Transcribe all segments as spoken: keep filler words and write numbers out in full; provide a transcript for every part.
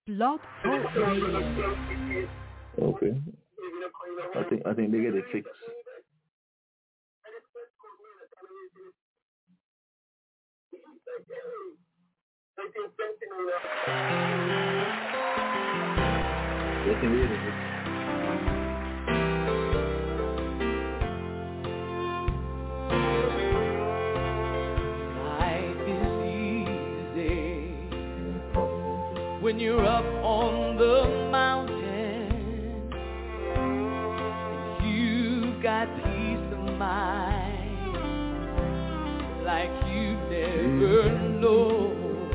Blog Talk Radio. Okay. I think I think they get it fixed. They can read it. When you're up on the mountain, you've got peace of mind like you never know.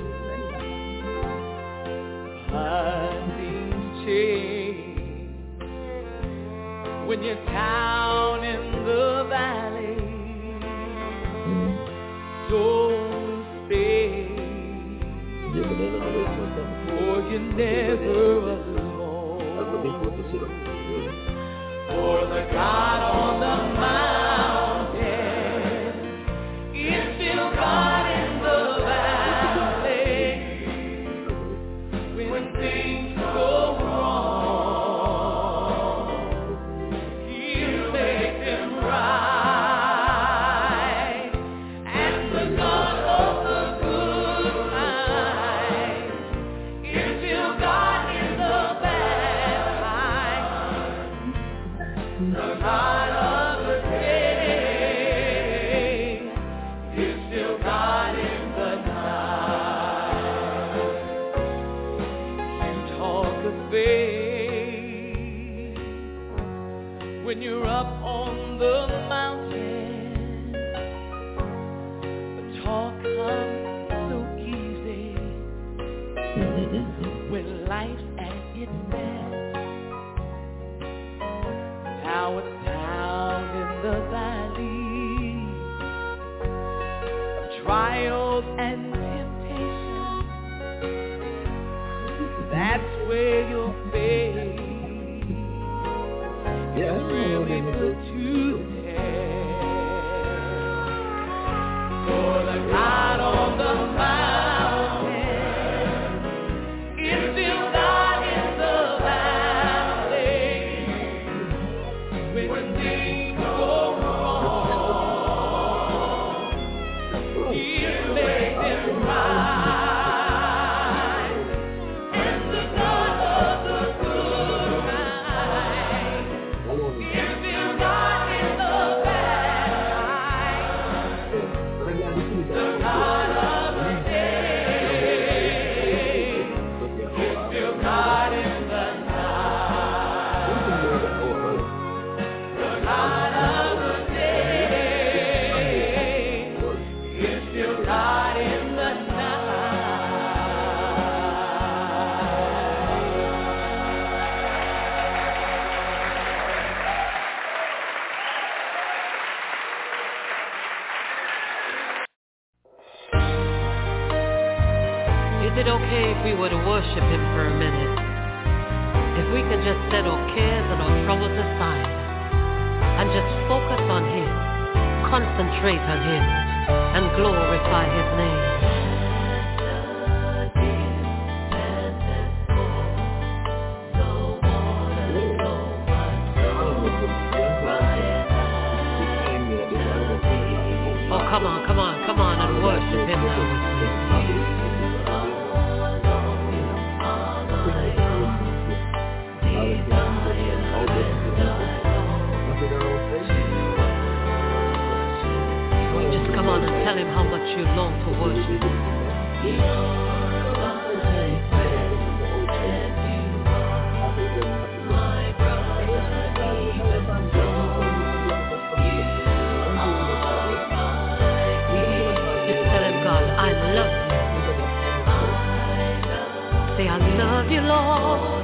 But things change when you're down in the valley. Don't stay. For you're never alone. For the God on the mountain is still God in the valley. When things go wrong, He'll make them right. And the God of the good times is still God in the bad times. The God of the day is still God in the night. You talk of faith when you're up on the mountain. The talk comes so easy when life's at its best. Now it's down in the valley, trials and temptations. That's where your faith is really put to the test. For the God on the mountain is still God in the valley. When things go wrong, He'll make them right. And the God of the good times is still God in the bad times. The God of the day is still God in the night. The God of the day is still God in the night. Is it okay if we were to worship Him for a minute? If we could just set our cares and our troubles aside and just focus on Him, concentrate on Him, and glorify His name. Oh, come on, come on, come on and worship Him now. Just come on and tell Him how much you long to worship Him. Just tell Him, God, I love you. Say, I love you, Lord.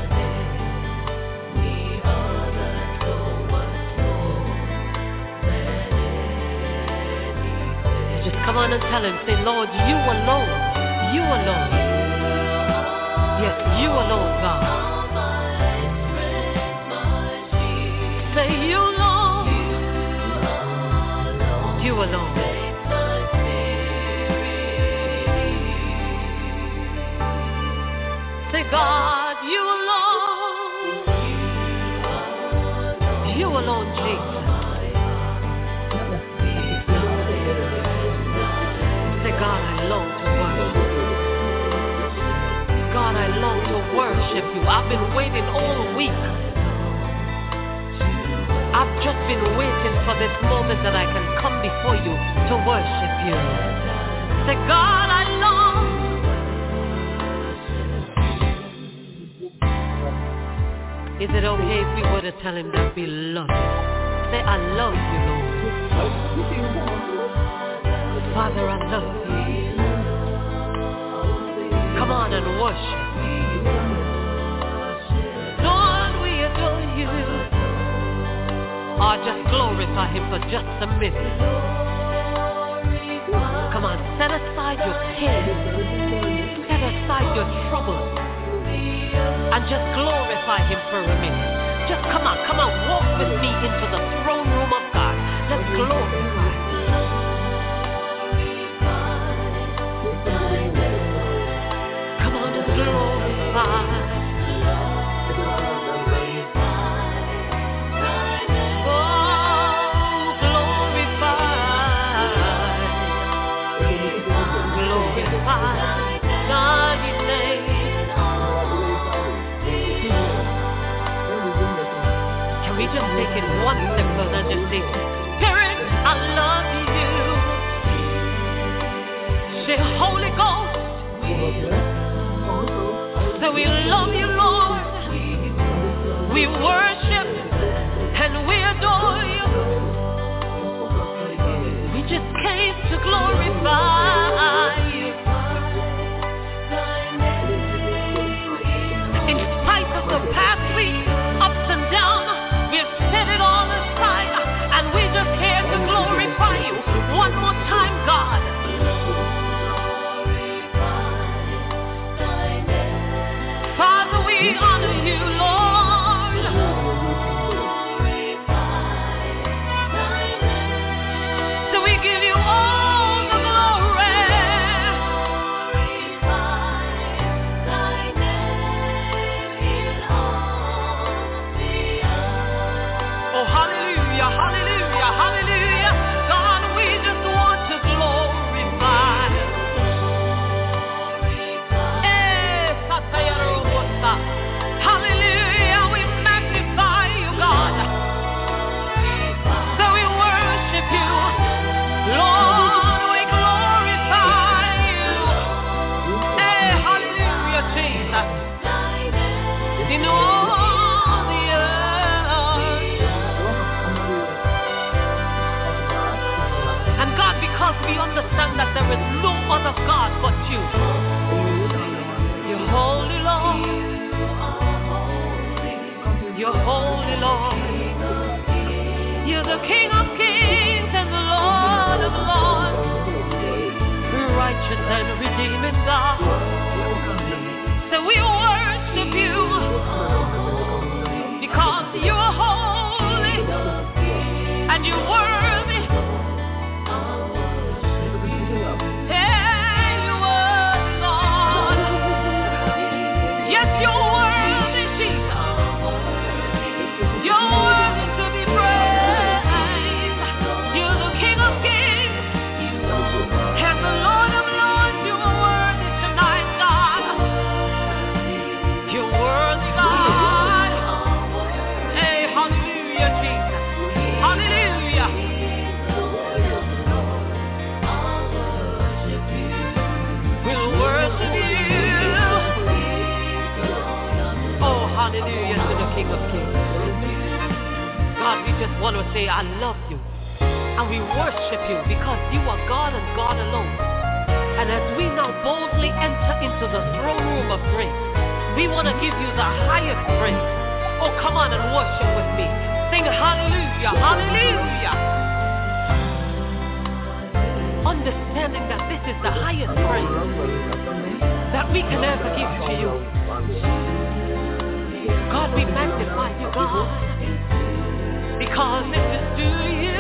Just come on and tell Him, say, Lord, you alone, you alone. Yes, you alone, God. Say, you alone, you alone. Say, Say, God, you alone. You alone, Jesus. Say, God, I long to worship. God, I long to worship you. I've been waiting all week. I've just been waiting for this moment that I can come before you to worship you. Say, God, I long. Is it okay if we were to tell him that we love him? Say, I love you, Lord. Father, I love you. Come on and worship. Lord, we adore you. Or just glorify him for just a minute. Come on, set aside your cares. Set aside your troubles. And just glorify him for a minute. Just come on, come on, walk with me into the throne room of God. Let's glorify. Come on, just glorify. Just take it one simple and just say, Spirit, I love you. Say, Holy Ghost. So we love you, Lord. We worship and we adore you. We just came to glorify you. In spite of the past week, ups and downs, set it all aside, and we just here to glorify you. One more time, God. Father, we honor you, Lord. So we give you all the glory. Oh, hallelujah, hallelujah, hallelujah. God, we just want to glorify. Hallelujah, we magnify you, God. So we worship you. Lord, we glorify you. Hey, hallelujah, Jesus. In all the earth. And God, because we understand that there is no other God but you. You're holy, Lord. You're holy, Lord. You're the King of kings and the Lord of lords. Righteous and redeeming God. So we worship you because you are holy and you're worthy. Hey, you're worthy, Lord. Yes, you're worthy, Jesus. You're worthy to be praised. You're the King of kings and the Lord of lords. You are worthy tonight, God. You're worthy, God. Hey, hallelujah, Jesus. Hallelujah. We'll worship you. Oh, hallelujah to the King of kings. God, we just want to say, I love you. And we worship you because you are God and God alone. And as we now boldly enter into the throne room of grace, we want to give you the highest praise. Oh, come on and worship with me. Sing hallelujah, hallelujah. Understanding that this is the highest praise that we can ever give to you. God, we magnify you, God, because this is to you.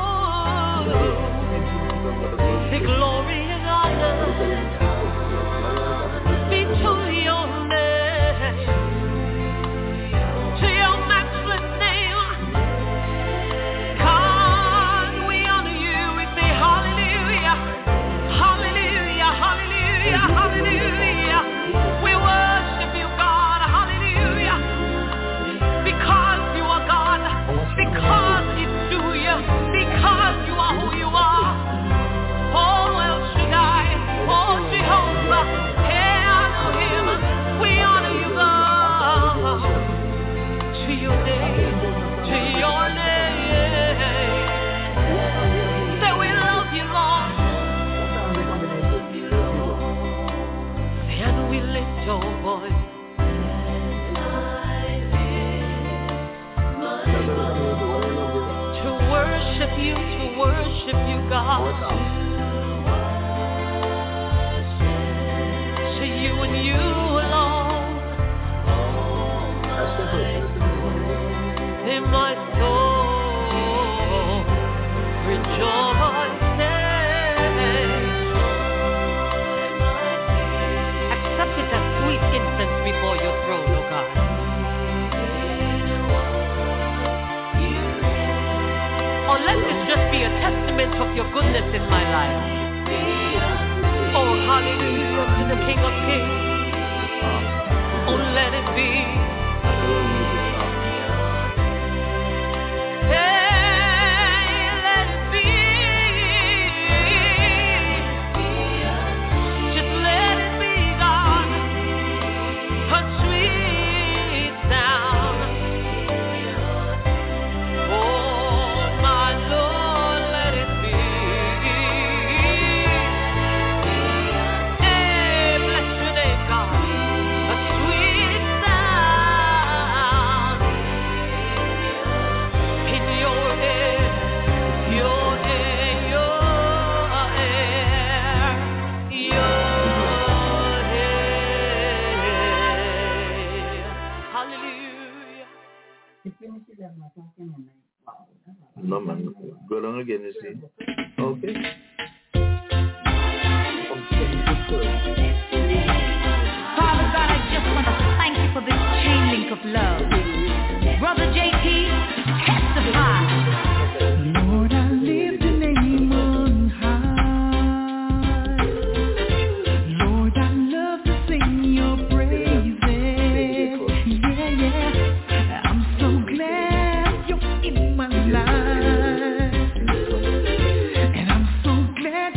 The glory and honor be to your name. To you and you alone. In my soul, rejoices. Accept it as sweet incense before your throne, O God. Or let this just be a testament of your goodness in my life. Oh, hallelujah to the King of Kings. Oh, let it be. No, man. Go down again, you see. Okay. Father God, I just want to thank you for this chain link of love. Brother J T, testify. Lord, I lift the name on high. Lord, I love to sing your praises. Yeah, yeah. I'm so glad you're in my life. And I'm so glad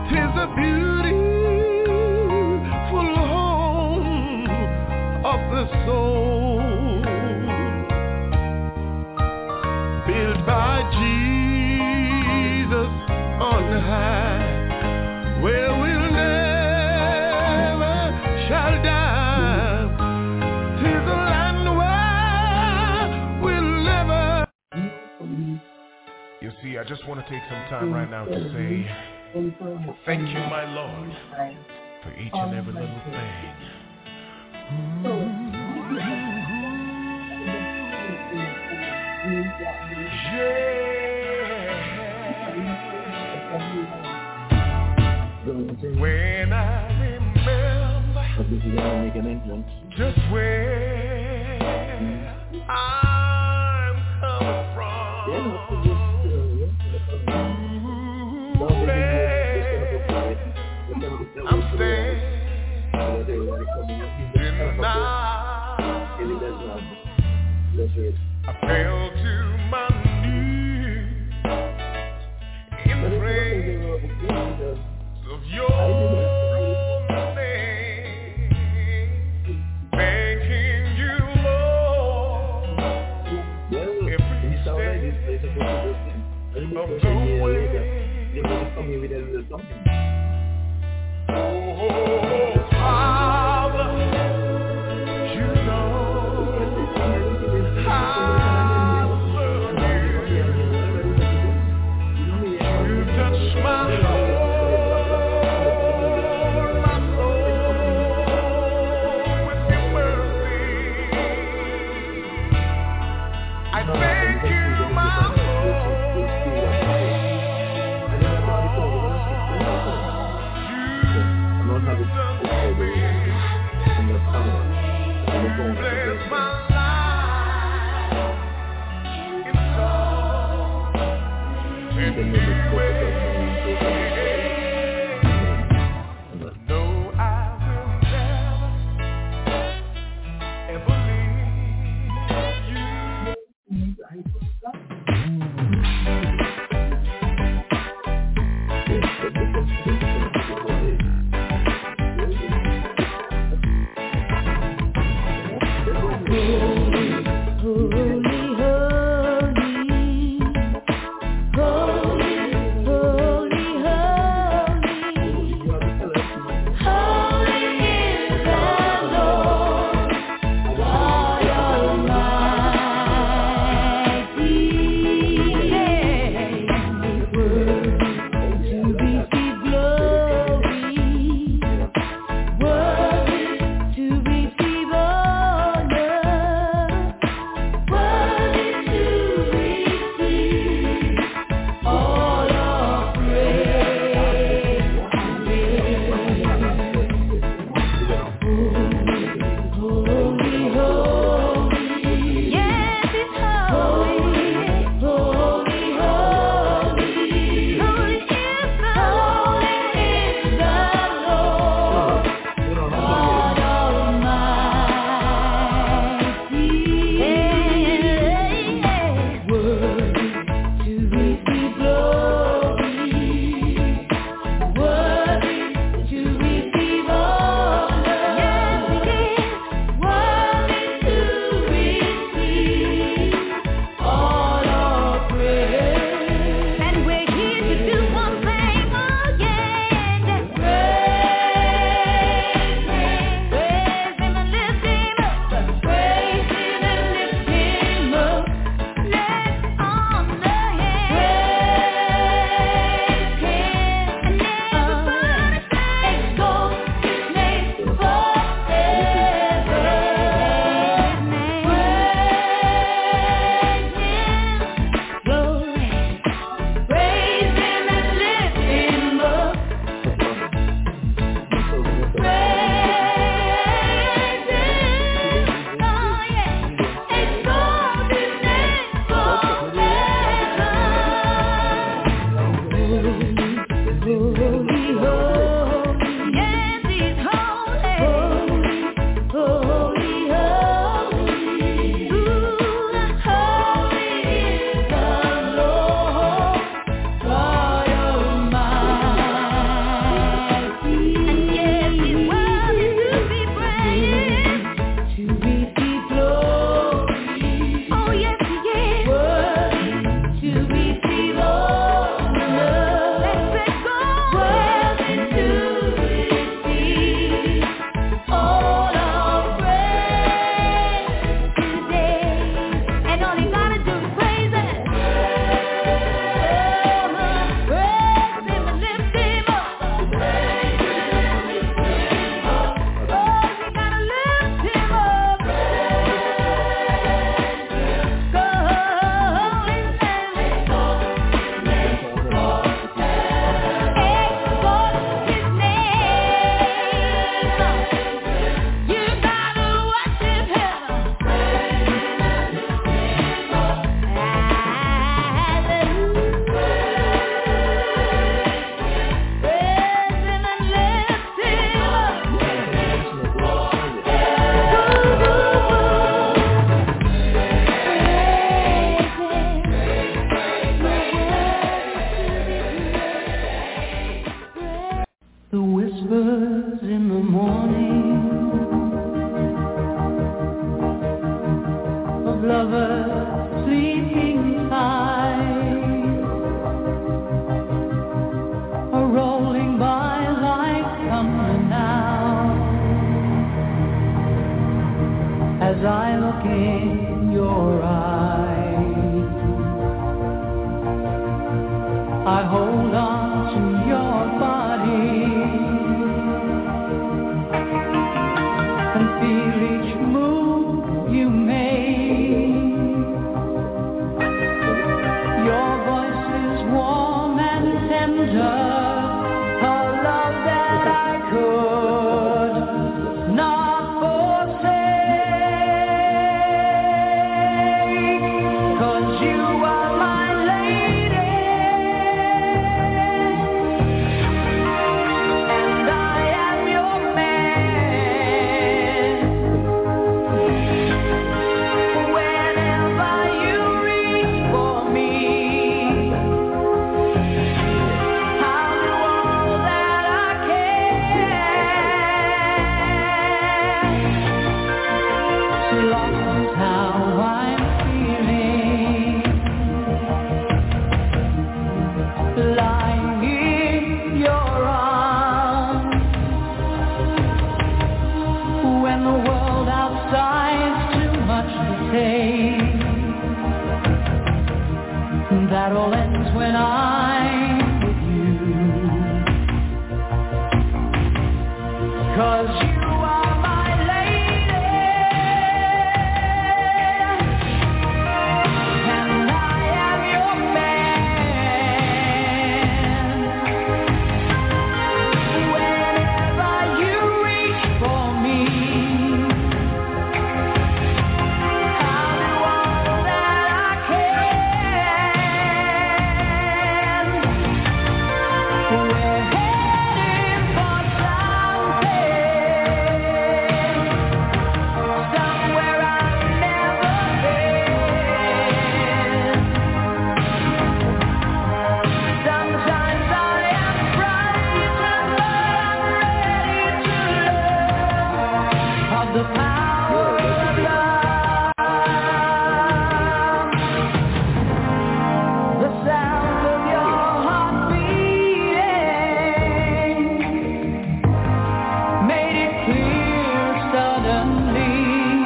'tis a beautiful home of the soul, built by Jesus on high, where we'll never shall die. 'Tis a land where we'll never. You see, I just want to take some time right now to say thank you, my Lord, for each and every little thing. When I remember just where I'm coming from, ooh, babe, I'm staying I fell to my knees in praise of your name, thanking you, Lord, every step of the way. Oh, Father, you know I love you. You touch my heart, my soul with your mercy. I thank you, my Lord. morning of lovers sleeping tight, are rolling by like thunder now, as I look in your eyes. I hold on to your body and feel each move you make. Your voice is warm and tender, a love that I could not forsake, 'cause you are my lady and I am your man. Whenever you reach for me, I'll do all that I can. So long as how I'm feeling, lying in your arms, when the world outside's too much to take. That all ends when I'm with you, 'cause you are my lady and I am your man. Whenever you reach for me, I'll do all that I can. We're heading for something, somewhere I've never been. Sometimes I am frightened, but I'm ready to learn of the power of love, the sound of your heart beating made it clear suddenly.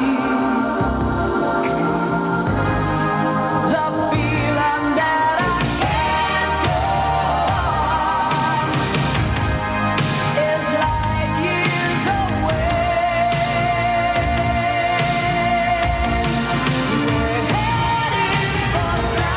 The feeling that I can't go on is like years away. We're heading for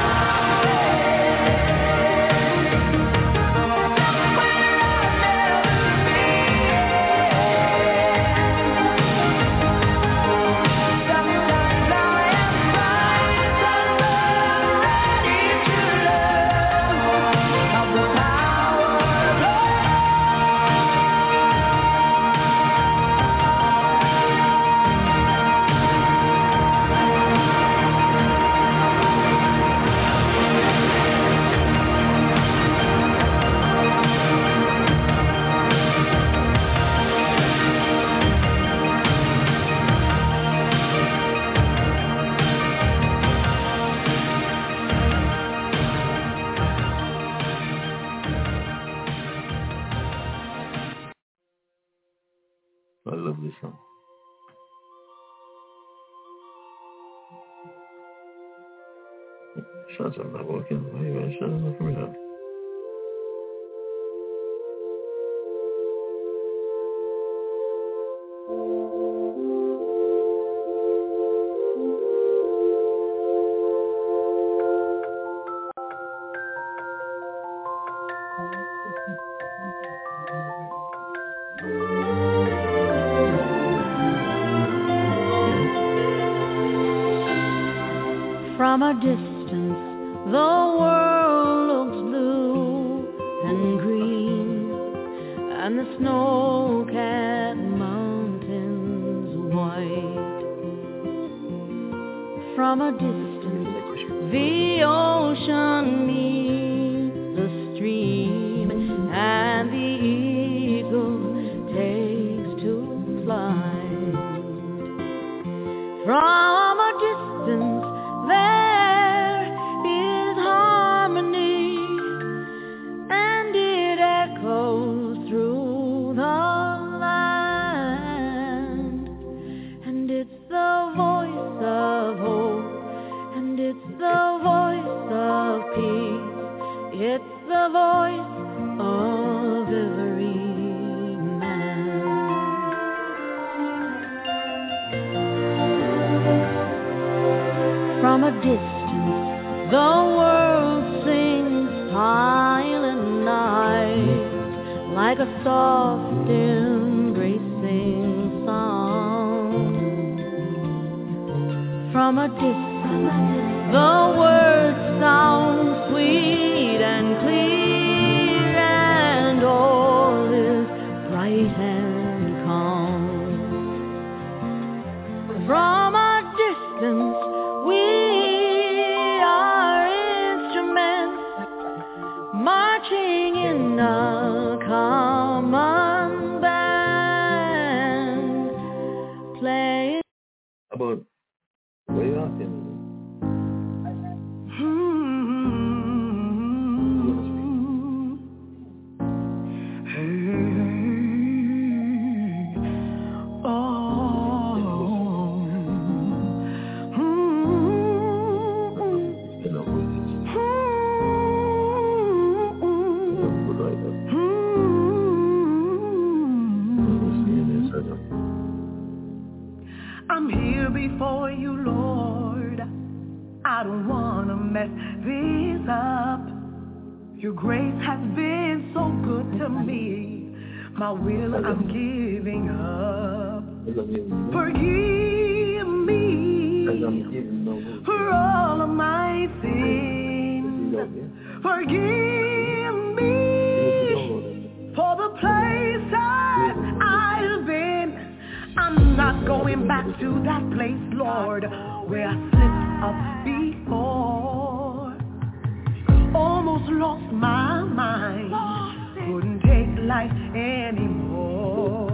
I love this song. Shots are not working. Why you guys shut up for me now? From a distance, the world looks blue and green, and the snow-capped mountains white. From a distance, the ocean meets the stream, and the eagle takes to soft embracing sound. From a distance, the words sound sweet and clear, and all is bright and calm. From a distance, we are instruments marching in a common band, playing about way out in I'm here before you, Lord. I don't wanna mess this up. Your grace has been so good to me. My will I'm giving up. Forgive me for all of my sins. Forgive me for the places I've been. I'm not going back to that place, Lord, where I slipped up before. Almost lost my mind, couldn't take life anymore.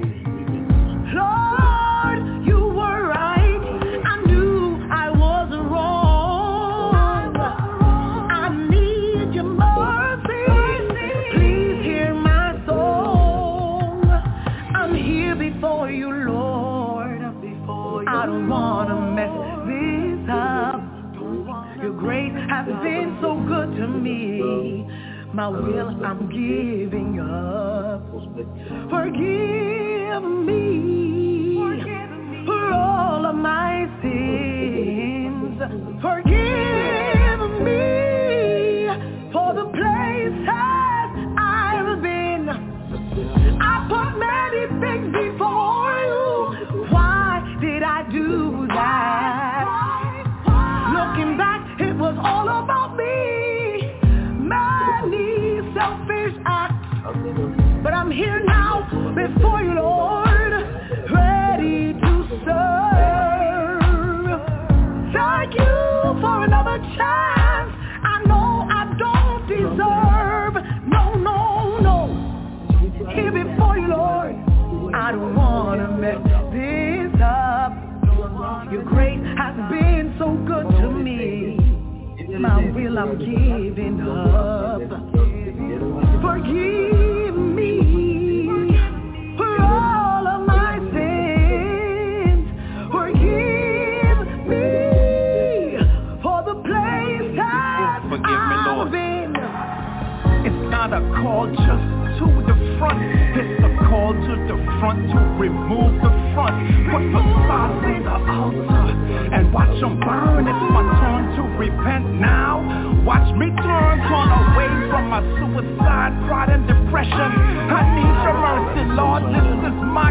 Lord, you were right, I knew I was wrong. I need your mercy, please hear my song. I'm here before you, Lord. I don't wanna mess this up. Your grace has been so good to me. My will I'm giving up. Forgive me for all of my sins. Forgive me for the places I've been. I put many things before you. Why did I do that? Looking back, it was all about me. Many selfish acts. But I'm here now before you, Lord, ready to serve. Thank you for another chance. I know I don't deserve. No, no, no. Here before you, Lord, I don't wanna mess this up. Your grace has been so good to me. My will I'm giving up. Forgive me for all of my sins. Forgive me for the places I've been. It's not a call just to the front, it's a call to the front to remove the front. Put facades in the altar and watch them burn. It's my turn to repent now. Watch me turn, turn away from my suicide, pride and depression. I need your mercy, Lord, this is my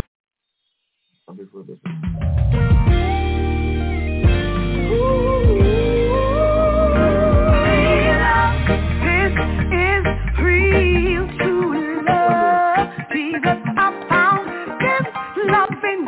Real true love, Jesus, I found this love in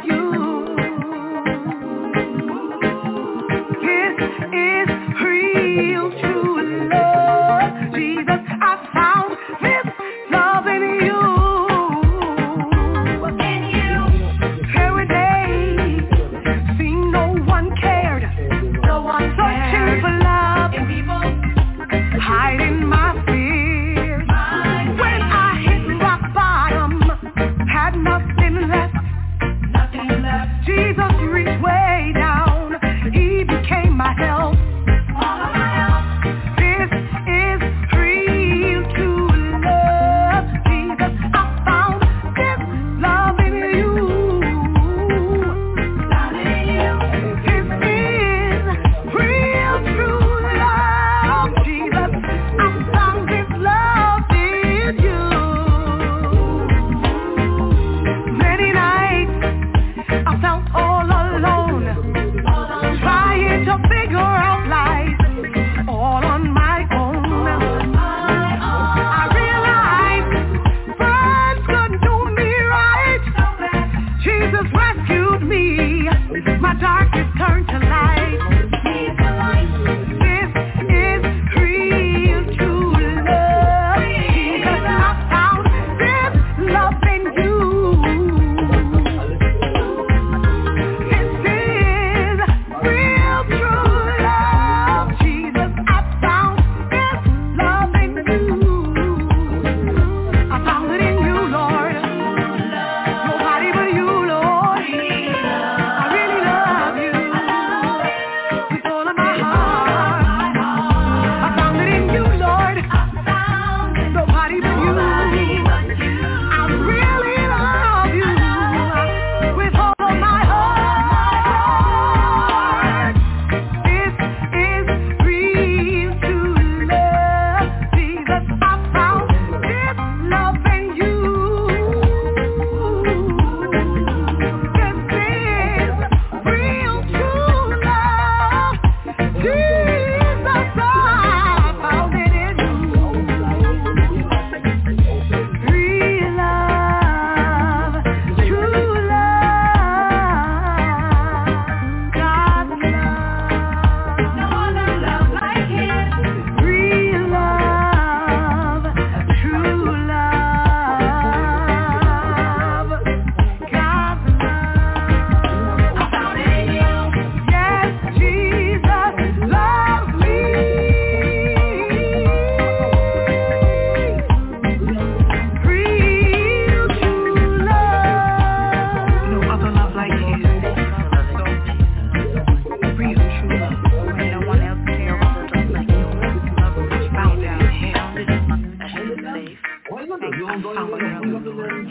of the Lord,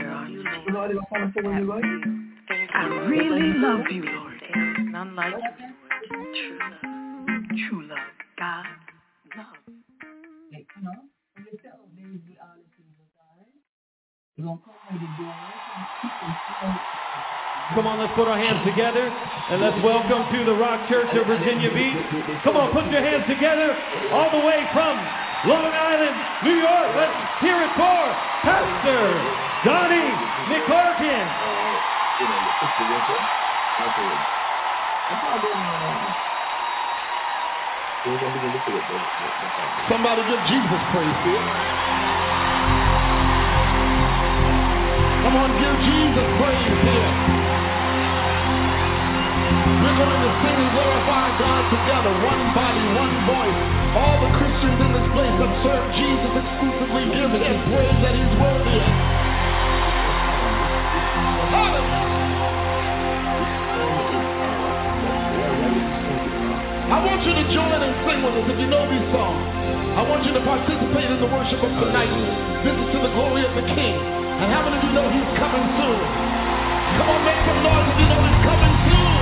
I really love you, Lord. There is none like you, Lord. True love, true love, God love. Come on, let's put our hands together and let's welcome to the Rock Church of Virginia Beach. Come on, put your hands together all the way from Long Island, New York. Let's hear it for Pastor Donnie McClarkin. Somebody give Jesus praise here. Come on, give Jesus praise here. We're going to sing and glorify God together, one body, one voice. All the Christians in this place that serve Jesus exclusively give him praise that he's worthy of. I want you to join and sing with us if you know these songs. I want you to participate in the worship of tonight. This is to the glory of the King. And how many of you know he's coming soon? Come on, make some noise if you know he's coming soon.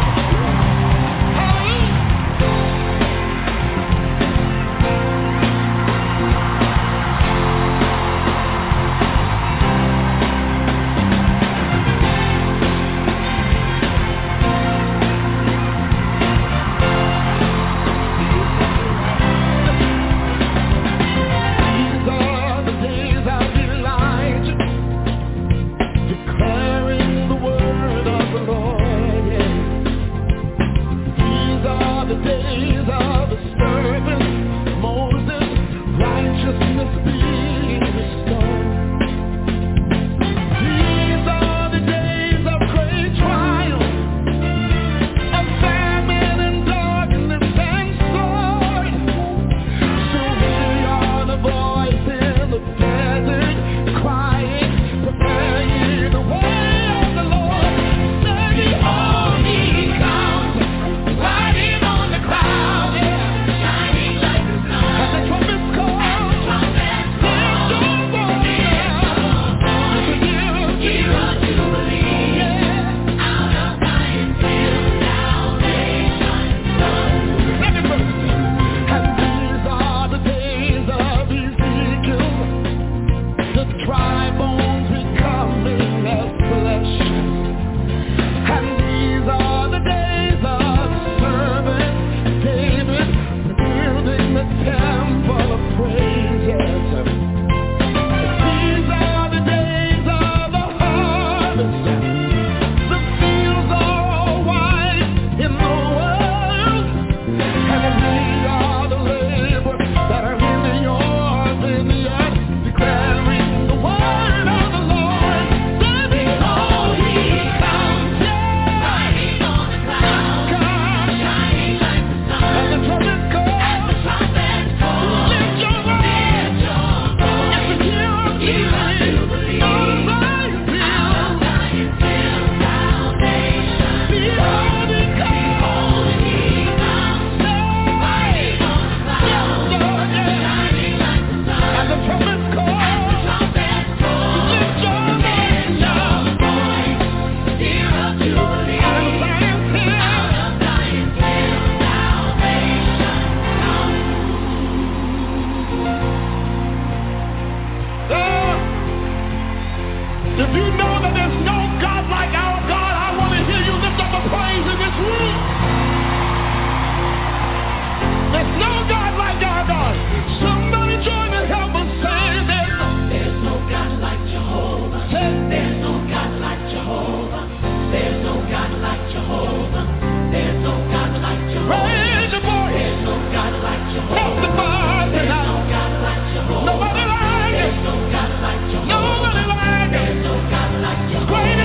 Great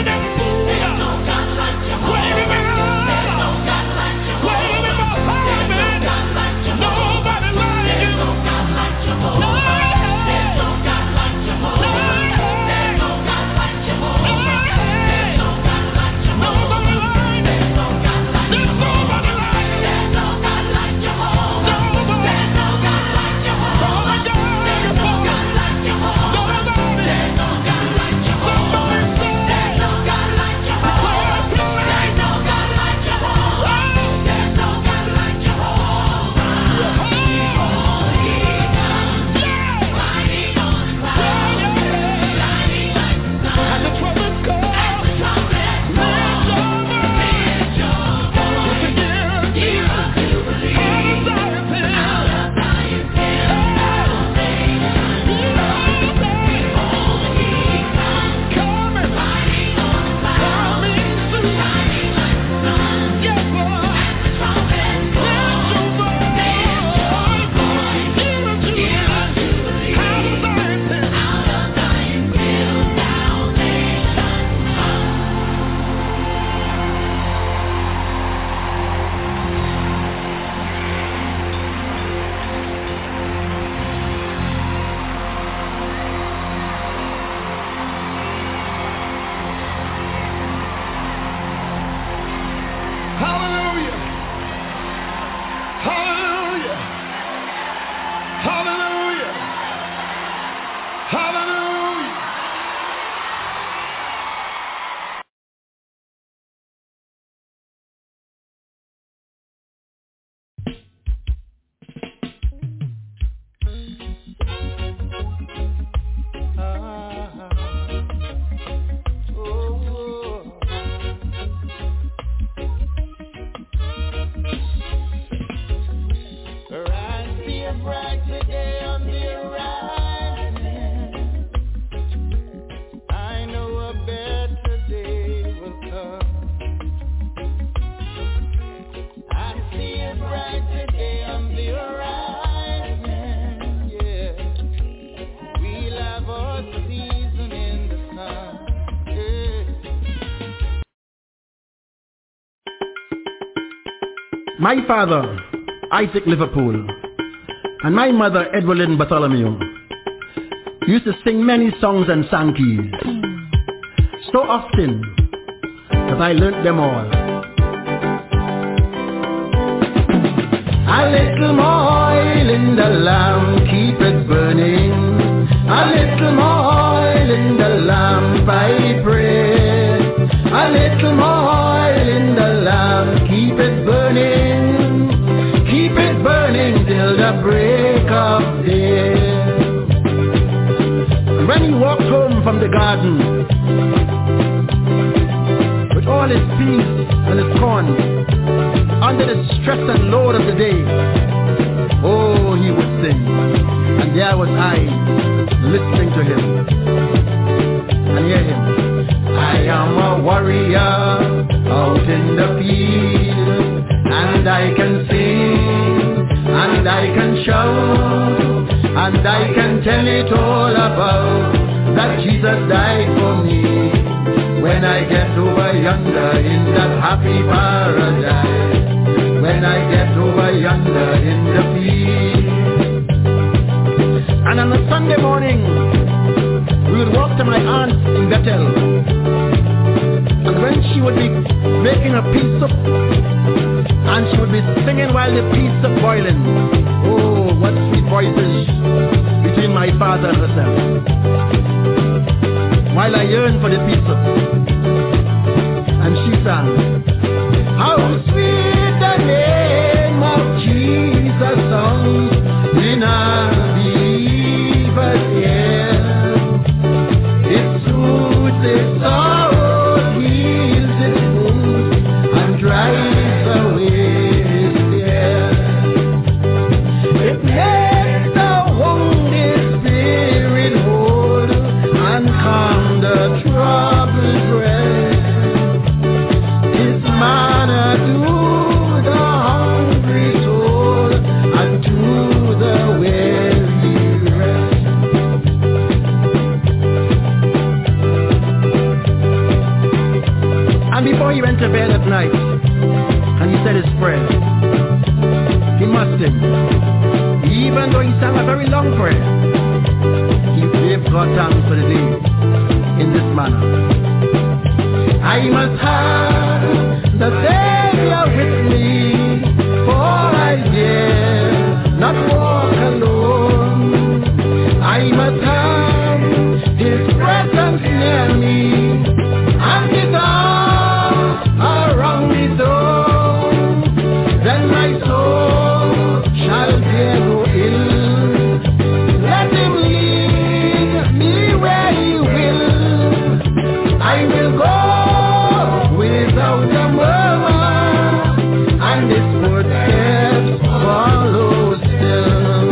My father, Isaac Liverpool, and my mother, Edwelyn Bartholomew, used to sing many songs and sankeys, so often that I learnt them all. A little more oil in the lamp, keep it burning. A little more oil in the lamp, I pray. A little more oil in the lamp, keep it burning. Keep it burning till the break of day. When he walked home from the garden, with all his peas and his corn, under the stress and load of the day, oh, he would sing, and there was I, listening to him, and hear him. I am a warrior out in the field, and I can sing, and I can shout, and I can tell it all about that Jesus died for me. When I get over yonder in that happy paradise, when I get over yonder in the field. And on a Sunday morning, we would walk to my aunt in Bethel. And when she would be making a pea soup, and she would be singing while the pea soup boiling. Oh, what sweet voices between my father and herself. While I yearned for the pea soup. And she sang, how sweet the name of Jesus sounds in a believer's ear. It soothes its sorrow, heals its wounds, and drives away his fear. It makes the wounded spirit whole and calm the troubled breast. His manna to the hungry soul and to the weary rest. And before he went to bed at night, and he said his prayer, he must sing. Even though he sang a very long prayer, he gave God thanks for the day in this manner. I must have the Savior with me, for I dare not walk alone. I must have his presence near me, and his arms around me so, then my soul shall bear no ill. Let him lead me where he will. I will go without a murmur, and his footsteps follow still.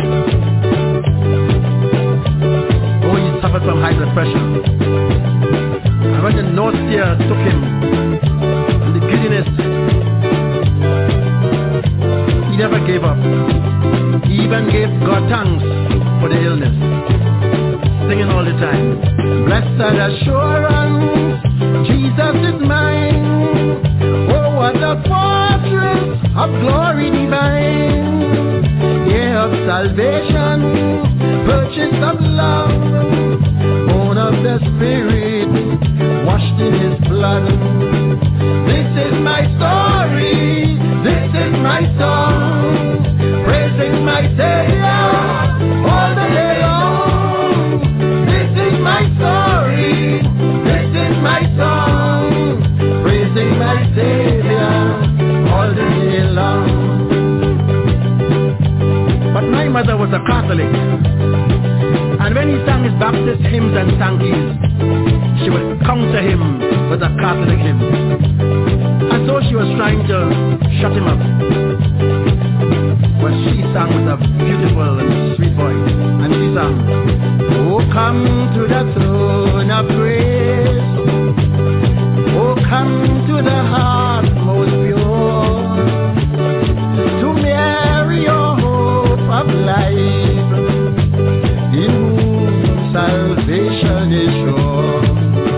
Oh, he suffered from high blood pressure. And when the nausea took him, and the giddiness, he never gave up. He even gave God thanks for the illness, singing all the time. Blessed assurance, Jesus is mine. Oh, what a fortress of glory divine. Yeah, of salvation, purchase of love, born of the Spirit, washed in his blood. This is my story, this is my song, praising my Savior all the day long. This is my story, this is my song, praising my Savior all the day long. But my mother was a Catholic, and when he sang his Baptist hymns and sankeys, she would counter him with a Catholic hymn. And so she was trying to shut him up. But she sang with a beautiful and sweet voice, and she sang, oh, come to the throne of grace, oh, come to the heart most pure, to Mary your hope of life, in whom salvation is sure.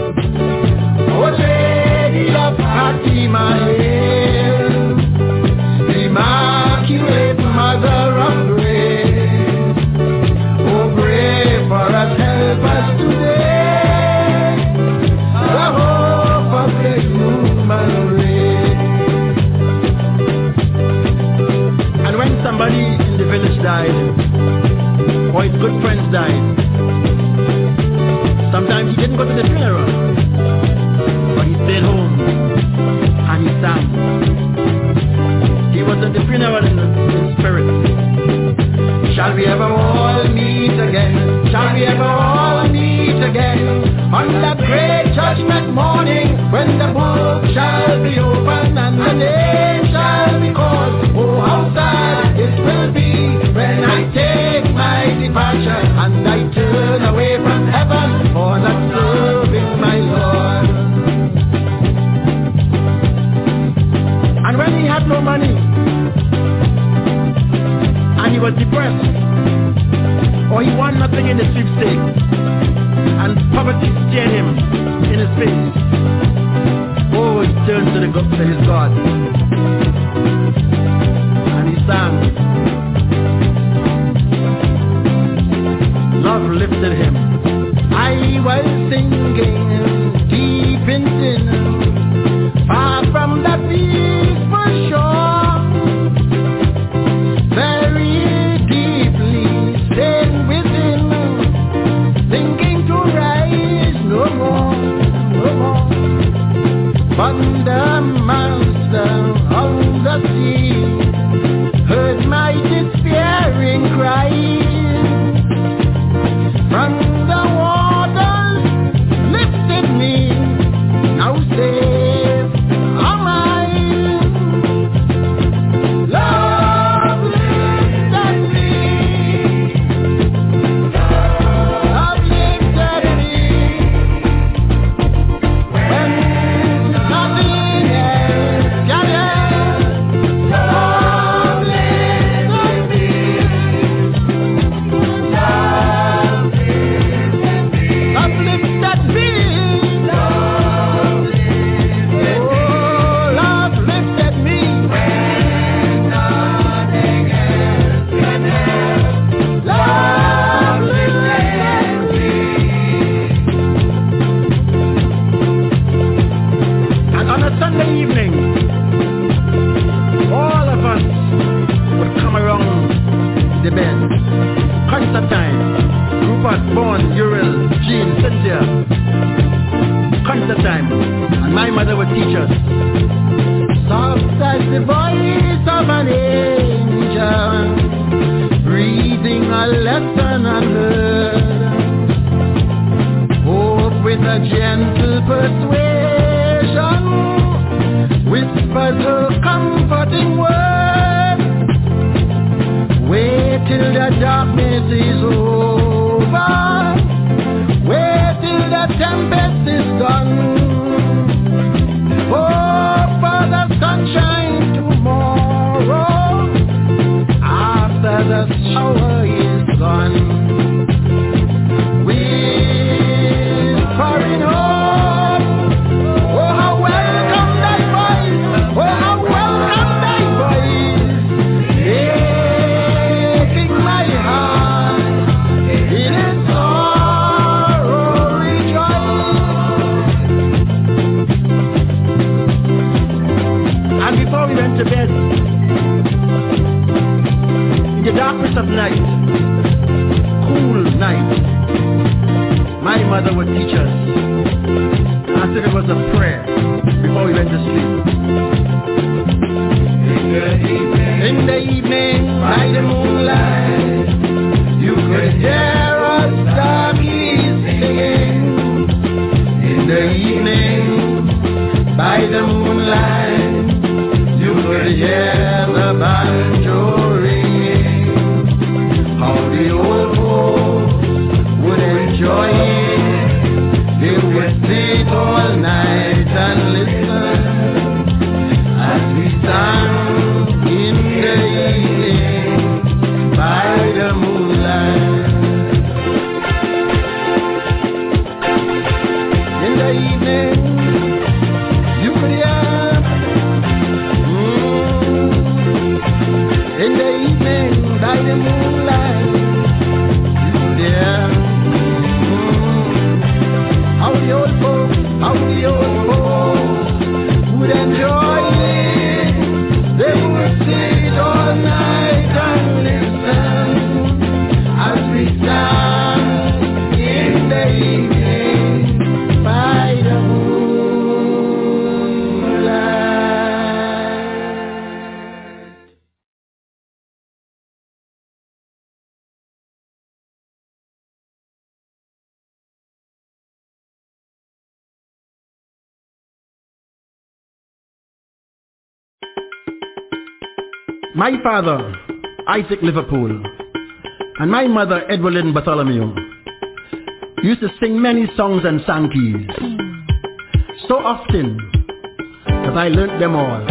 Oh, Lady of Fatima, hail, died, or his good friends died. Sometimes he didn't go to the funeral, but he stayed home and he sang. He was at the funeral in, in spirit. Shall we ever all meet again? Shall we ever all meet again? On that great judgment morning, when the book shall be opened and the name shall be called. Oh, how sad it will be when I take my departure and I turn away from heaven for not serving my Lord. And when he had no money and he was depressed, or he won nothing in the sweepstakes, and poverty stared him in his face, oh, he turned to, the, to his God and he sang. Love lifted him. I was sinking deep in sin, far from the peaceful shore, very deeply staying within, thinking to rise no more, no more. But the master of the sea heard my despairing cry. From the waters lifted me, now safe am I. Love lifted me, love lifted me, when nothing else can help. Love lifted me, love lifted me, love lifted me, love lifted me, oh, love lifted me, when nothing else can help. Love lifted me. And on a Sunday evening, all of us would come around the bed. Concert time. Rupert, Bourne, Uriel, Jean, Cynthia. Concert time. And my mother would teach us. Soft as the voice of an angel, breathing a lesson unheard. Hope with a gentle persuasion, whispers her comforting word. Wait till the darkness is over, wait till the tempest is done. Hope for the sunshine tomorrow, after the shower is gone. Whispering hope, oh how welcome thy voice, oh how welcome thy voice, taking my heart in its sorrow rejoice. And before we went to bed, in the darkness of night, cool night, my mother would teach us, as if it was a prayer, before we went to sleep. In the evening, in the evening by the moonlight, you could hear us darkies singing. In the evening by the moonlight, you could hear the banjo ringing. How the old folks would enjoy it. They would sit all night and listen as we sang in the evening by the moonlight. In the evening, you could hear, mm, in the evening by the moonlight, you could hear. How the old folks, how the old folks would enjoy it. They would sit all night and listen My father, Isaac Liverpool, and my mother, Edwelyn Bartholomew, used to sing many songs and sankeys, so often that I learnt them all.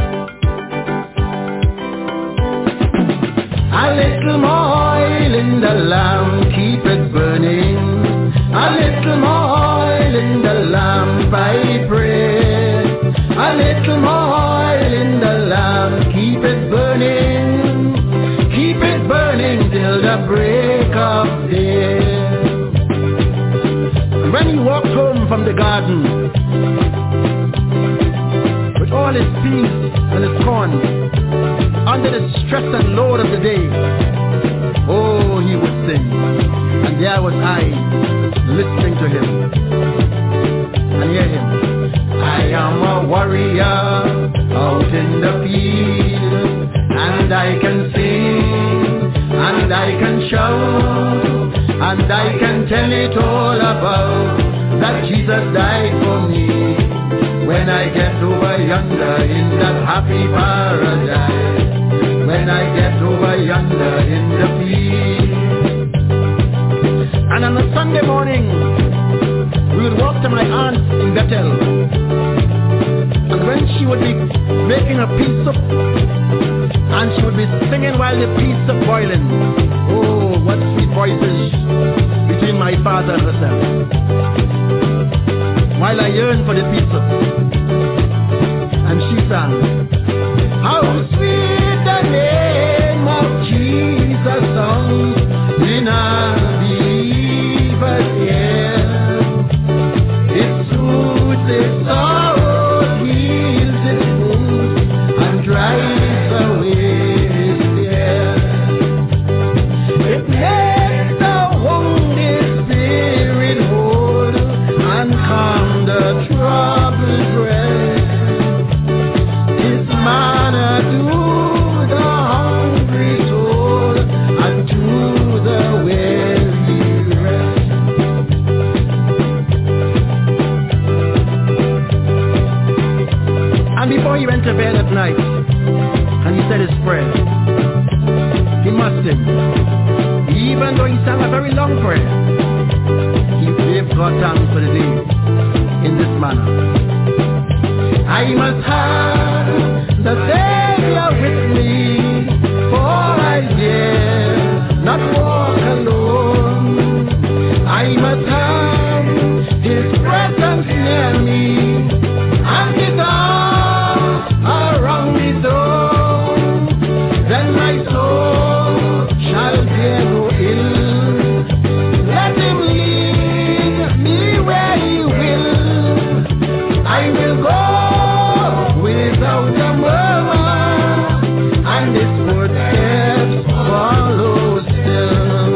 A little more oil in the lamp, keep it burning. A little more oil in the lamp, I pray. A little more oil in the lamp, keep it burning. Keep it burning till the break of day. And when he walked home from the garden, with all his peas and his corn, under the stress and load of the day, oh, he would sing. And there was I, listening to him. And hear him. I am a warrior out in the field, and I can sing, and I can shout, and I can tell it all about that Jesus died for me. When I get over yonder in that happy paradise, when I get over yonder in the field. And on a Sunday morning, we would walk to my aunt in Bethel. And when she would be making a pea soup, and she would be singing while the pea soup boiling. Oh, what sweet voices between my father and herself. While I yearned for the pea soup, and she sang, how sweet the name of Jesus sounds in a believer's ear. It soothes its sorrow, heals its wounds, and drives away his fear. It makes the wounded spirit whole and calm the troubled breast. His manna to the hungry soul and to the weary rest. And before he went to bed at night, and he said his prayer, he must sing. Even though he sang a very long prayer, he gave God thanks for the day in this manner. I must have the Savior with me, for I dare not walk alone. I must have his presence near me, and his arms around me so. Then my soul shall bear no ill. Let him lead me where he will. I will go without a murmur, and his footsteps follow still.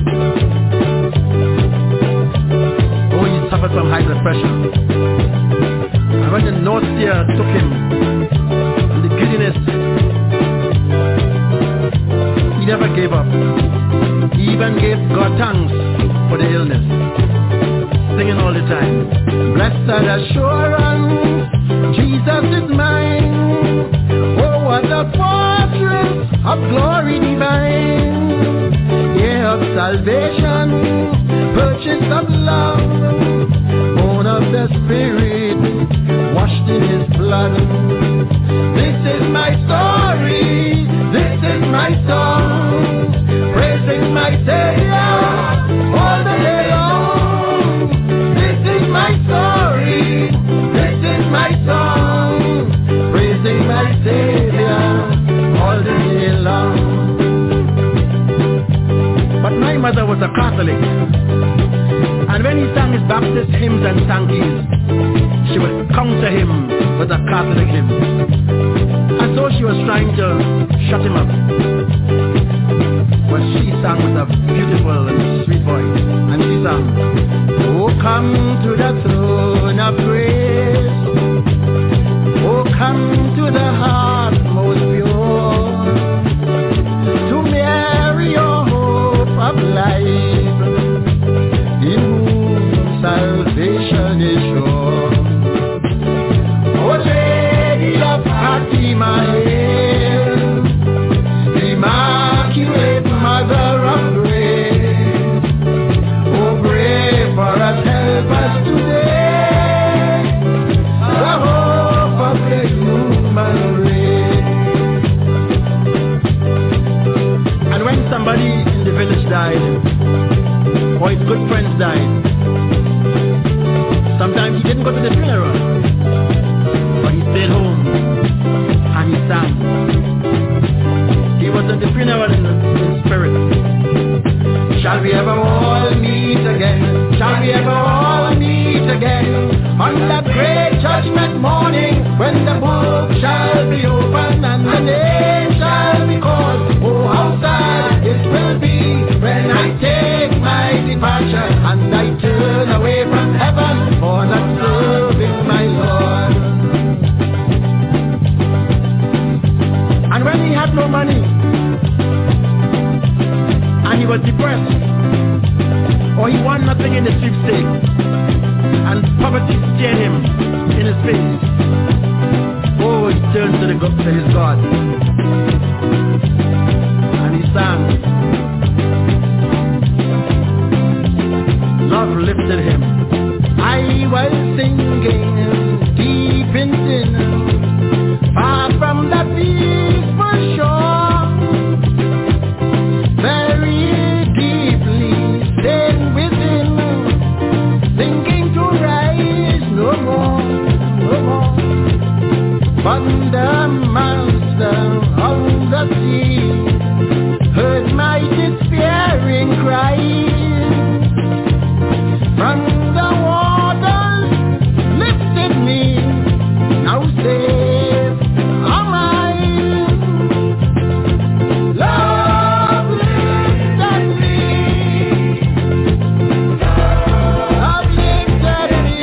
Oh, he suffered from high blood pressure. And when the nausea took him, and the giddiness, he never gave up. He even gave God thanks for the illness, singing all the time. Blessed assurance, Jesus is mine. Oh, what a fortress of glory divine. Yeah, of salvation, purchase of love, born of the Spirit, washed in his blood. This is my story, this is my song, praising my Savior all the day long. This is my story, this is my song, praising my Savior all the day long. But my mother was a Catholic, and when he sang his Baptist hymns and sankeys, she would counter him with a Catholic hymn. And so she was trying to shut him up. But she sang with a beautiful and sweet voice, and she sang, oh, come to the throne of grace. Oh, come to the heart most pure, to Mary your hope of life, in whom salvation is sure. Oh, Lady of Fatima, hail, funeral. But he stayed home and he sang. He was at the funeral in, in spirit. Shall we ever all meet again? Shall we ever all meet again? On that great judgment morning, when the book shall be opened and the name shall be called. Oh, how sad it will be when I take my departure and I turn away from heaven for not serving my Lord. And when he had no money and he was depressed, or he won nothing in the sweepstakes, and poverty stared him in his face, oh, he turned to, the, to his God and he sang. Love lifted him. I was singing deep in sin, far from the peaceful shore, very deeply staying within, thinking to rise no more, no more. But the master of the sea heard my despairing cry. From the waters lifted me, now safe am I. Love lifted me, love lifted me,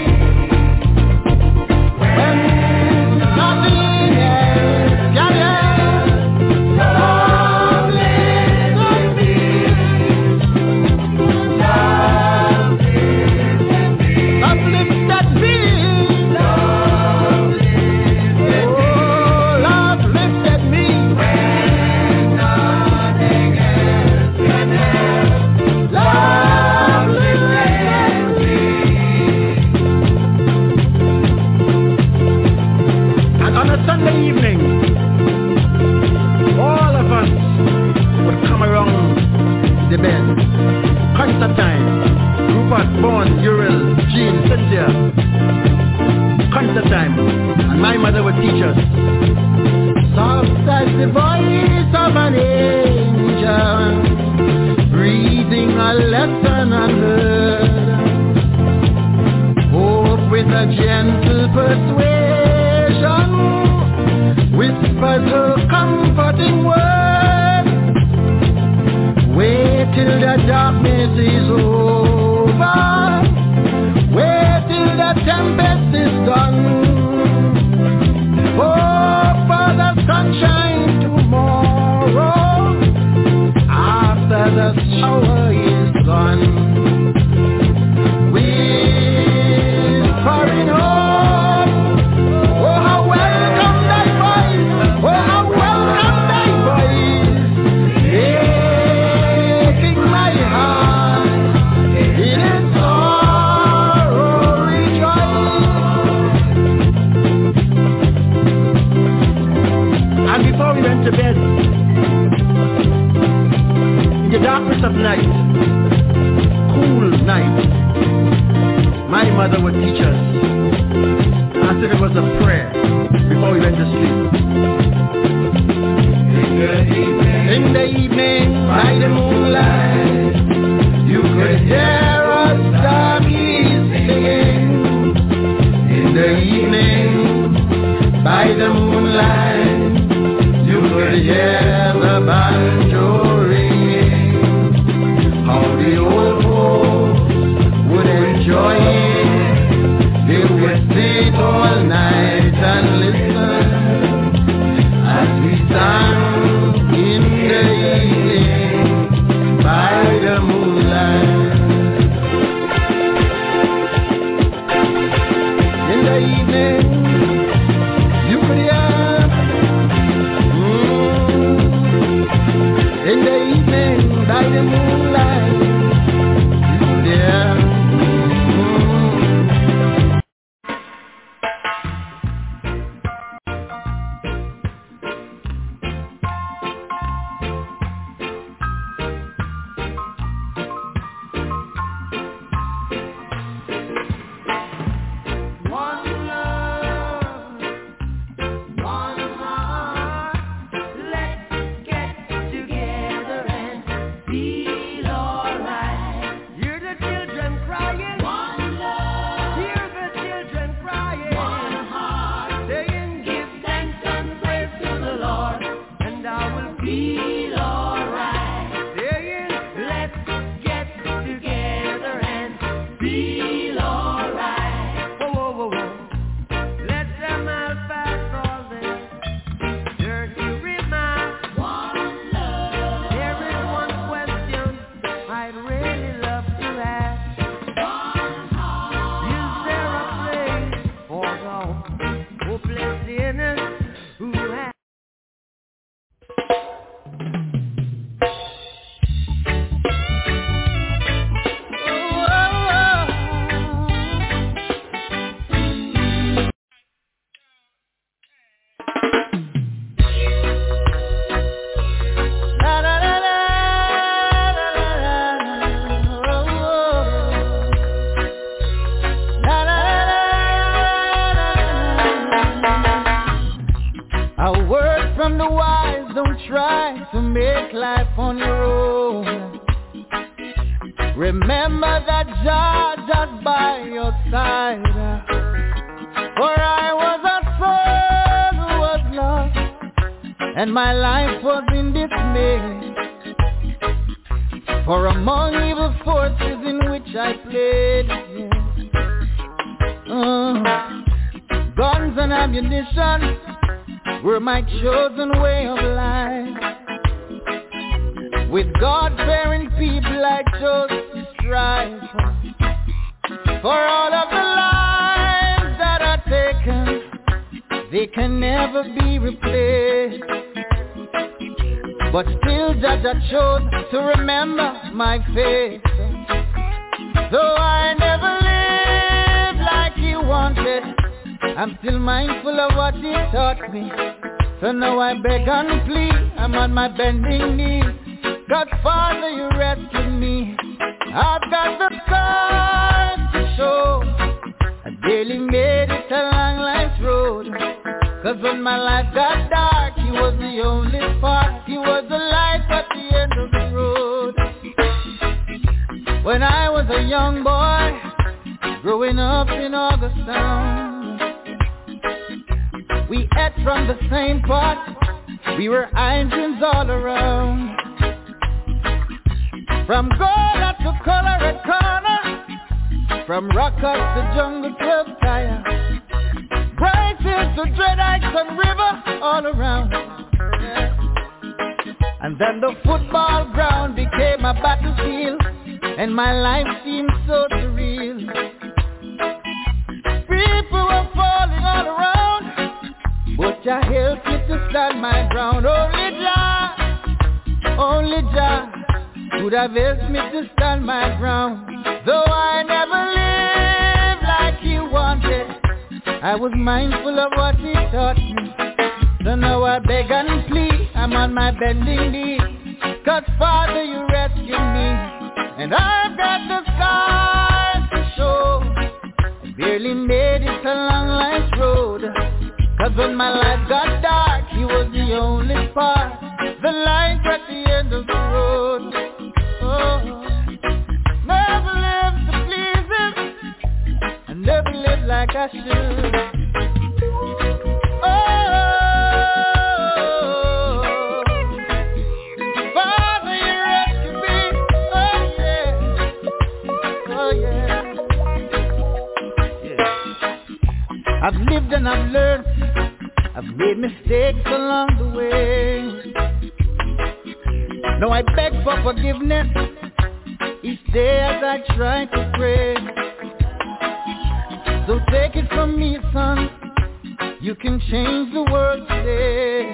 when nothing else can help. Love lifted me, love uplifted me, love lifted, oh, love lifted me, when nothing else can help. Love lifted me. And on a Sunday evening, all of us would come around the bed. Concert time. Rupert, Bourne, Uriel, Jean, Cynthia. Concert time. And my mother would teach us. Soft as the voice of an angel, reading a lesson unheard. Hope with a gentle persuasion, whispers her comforting word. Wait till the darkness is over, wait till the tempest is done. Hope for the sunshine tomorrow, after the shower is gone. Whispering hope, oh how welcome thy voice, oh how welcome thy voice, taking my heart in its sorrow rejoice. And before we went to bed, in the darkness of night, cool night, my mother would teach us, as if it was a prayer, before we went to sleep. In the evening, in the evening by the moonlight, you could hear us dummies singing. In the evening by the moonlight, you could hear the banjo ringing. How the old folks would enjoy it. They would sit all night and listen as we sang in the evening by the moonlight. In the evening, you could hear. Mm, in the evening by the moonlight, you could hear. wonder why, don't try to make life on your own. Remember that Jah just by your side. For I was a soul who was lost, and my life was in dismay. For among evil forces in which I played, yeah. uh, guns and ammunition were my chosen way of life. With God-fearing people I chose to strive. For all of the lives that are taken, they can never be replaced. But still Jah chose to remember my face. Though I never lived like He wanted, I'm still mindful of what He taught me. So now I beg and plead, I'm on my bending knees. God, Father, you rescued me. I've got the scars to show. I barely made it along life's road. Cause when my life got dark, He was the only spark. He was the light at the end of the road. When I was a young boy, growing up in Augustown, we ate from the same pot. We were Indians all around. From Gola to Colorado Corner, from Rockers to Jungle twelve Tire, Bright Hills to Dread Heights and River, all around. Yeah. And then the football ground became a battlefield, and my life seemed so surreal. People were falling all around, but Jah helped me to stand my ground. Only Jah, only Jah could have helped me to stand my ground. Though I never lived like He wanted, I was mindful of what He taught me. So now I beg and plead, I'm on my bending knee. Cause Father, you rescued me, and I've got the scars to show. I barely made it along life's road. Cause when my life got dark, He was the only spark, the light at the end of the road. Oh, never lived to please Him, I never lived like I should. Oh, Father, you rescued me. Oh yeah, oh yeah, yeah. I've lived and I've learned, I've made mistakes along the way. Now I beg for forgiveness each day as I try to pray. So take it from me, son, you can change the world today.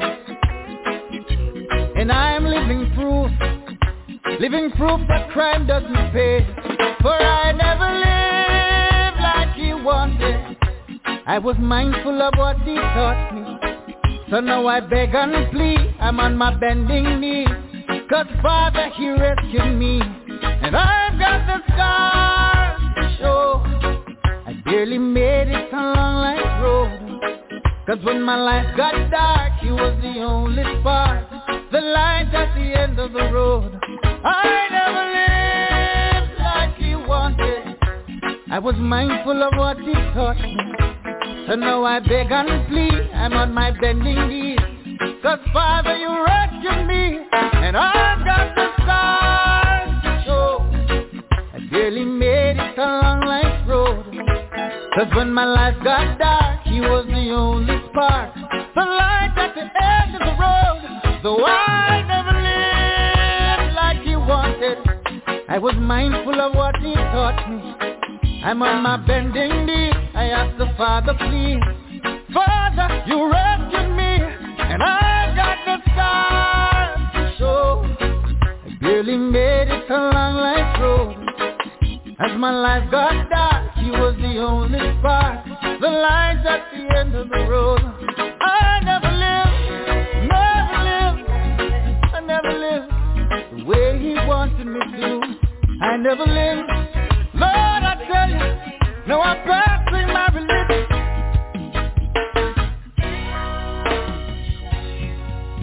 And I am living proof, living proof that crime doesn't pay. For I never lived like He wanted, I was mindful of what He taught me. So now I beg and plead, I'm on my bending knees. Cause Father, He rescued me, and I've got the scars to show. I barely made it along life's road. Cause when my life got dark, He was the only spark, the light at the end of the road. I never lived like He wanted, I was mindful of what He taught me. So now I beg and plead, I'm on my bending knees. Cause Father, you rescued me, and I've got the scars to show. I barely made it along life's road. Cause when my life got dark, He was the only spark, the light at the end of the road. Though I never lived like He wanted, I was mindful of what He taught me. I'm on my bending knee, I ask the Father, please. Father, you rescued me, and I've got the scars to show. I barely made it along life's road. As my life got dark, He was the only spark, the light at the end of the road. I never lived, never lived, I never lived the way He wanted me to. I never lived, Lord, I tell you, no, I'm practicing my religion.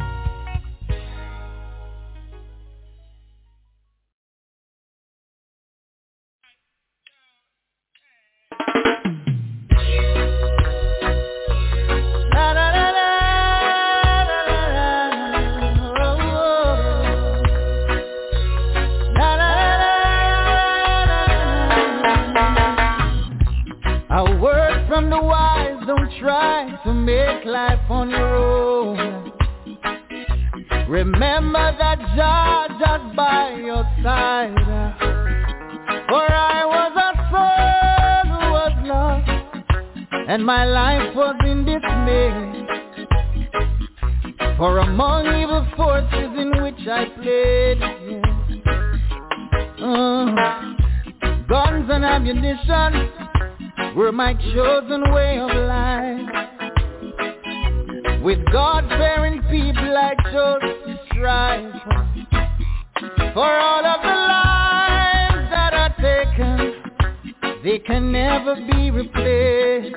try to make life on your own, remember that Jah just by your side. For I was a soul who was lost, and my life was in dismay. For among evil forces in which I played, yeah. uh, guns and ammunition were my chosen way of life. With God-fearing people I chose to strive for all of the lives that are taken. They can never be replaced.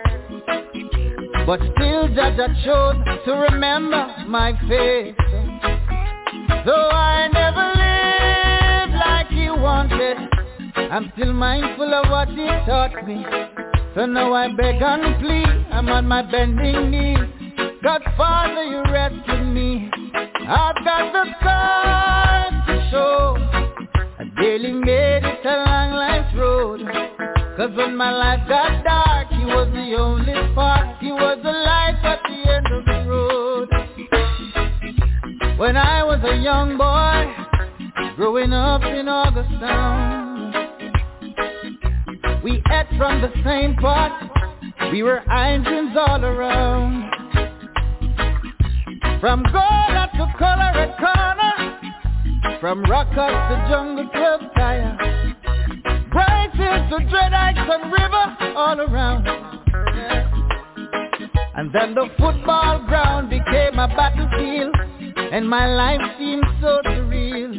But still Jah chose to remember my face. Though I never lived like He wanted, I'm still mindful of what He taught me. So now I beg and plead, I'm on my bending knees. God, Father, you rescued me. I've got the scars to show. I barely made it along life's road. Cause when my life got dark, He was the only spark. He was the light at the end of the road. When I was a young boy, growing up in Augustown, we ate from the same pot. We were Indians all around. From Gola to Colorado Corner, from Rockers to Jungle twelve Tire, Bright Hills to Dread Heights and River, all around. And then the football ground became a battlefield, and my life seemed so surreal.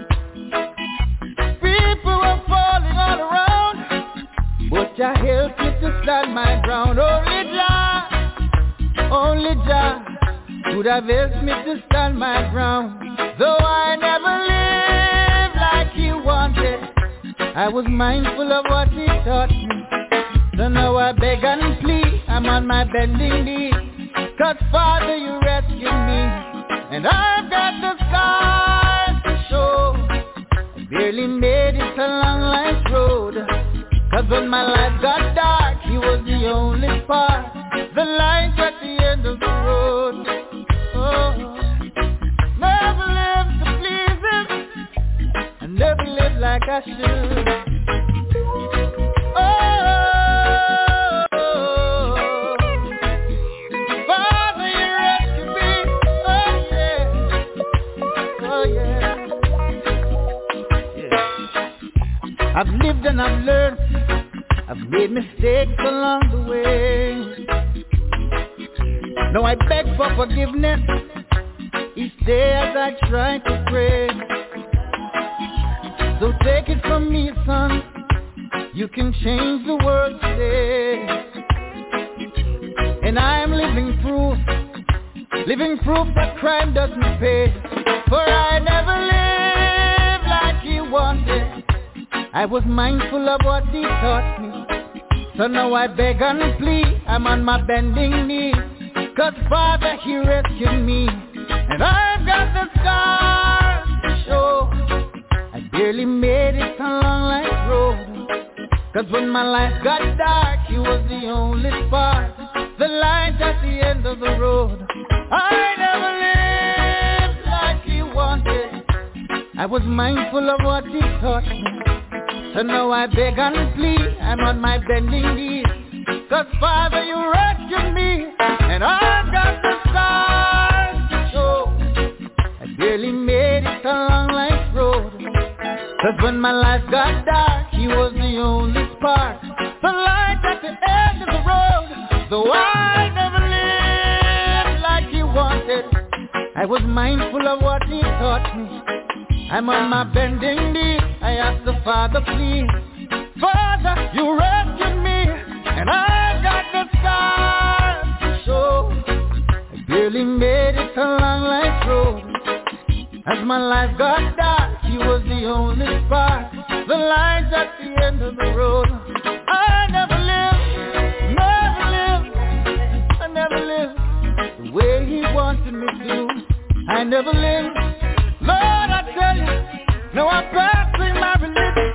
People were falling all around, but Jah helped me to stand my ground. Only Jah, only Jah could have helped me to stand my ground. Though I never lived like He wanted, I was mindful of what He taught me. So now I beg and plead, I'm on my bending knee. Cause Father, you rescued me, and I've got the scars to show. I barely made it along life's road. Cause when my life got dark, He was the only spark, the light at the end of the road. Oh, never lived to please Him, I never lived like I should. Oh, Father, you rescued me. Oh yeah, oh yeah, yeah. I've lived and I've learned. I've made mistakes along the way. Now I beg for forgiveness each day as I try to pray. So take it from me, son, you can change the world today. And I am living proof, living proof that crime doesn't pay. For I never lived like He wanted, I was mindful of what He taught me. So now I beg and plead, I'm on my bending knees. Cause Father, He rescued me, and I've got the scars to show. I barely made it along life's road. Cause when my life got dark, He was the only spark, the light at the end of the road. I never lived like He wanted, I was mindful of what He taught me. So now I beg and plead, I'm on my bending knees. Cause Father, you rescued me, and I've got the scars to show. I barely made it along life's road. Cause when my life got dark, He was the only spark, the light at the end of the road. Though I never lived like He wanted, I was mindful of what He taught me. I'm on my bending knee, I ask the Father, please. Father, you rescued me, and I've got the scars to show. I barely made it along life's road. As my life got dark, He was the only spark, the light at the end of the road. I never lived, never lived, I never lived the way He wanted me to. I never lived, Lord, I tell you, no, I'm passing my religion.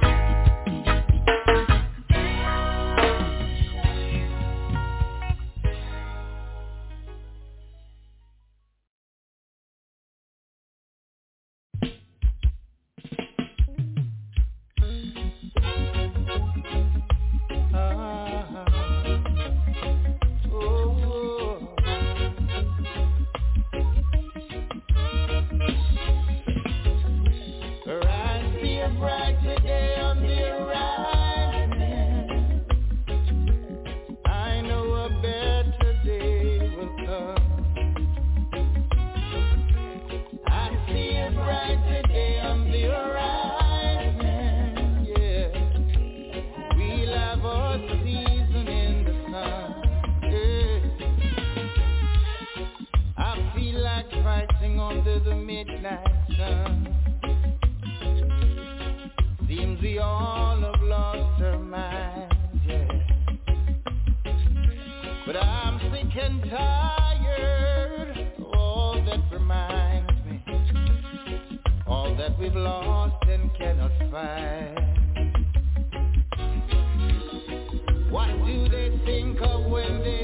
But I'm sick and tired of all that reminds me, all that we've lost and cannot find. What do they think of when they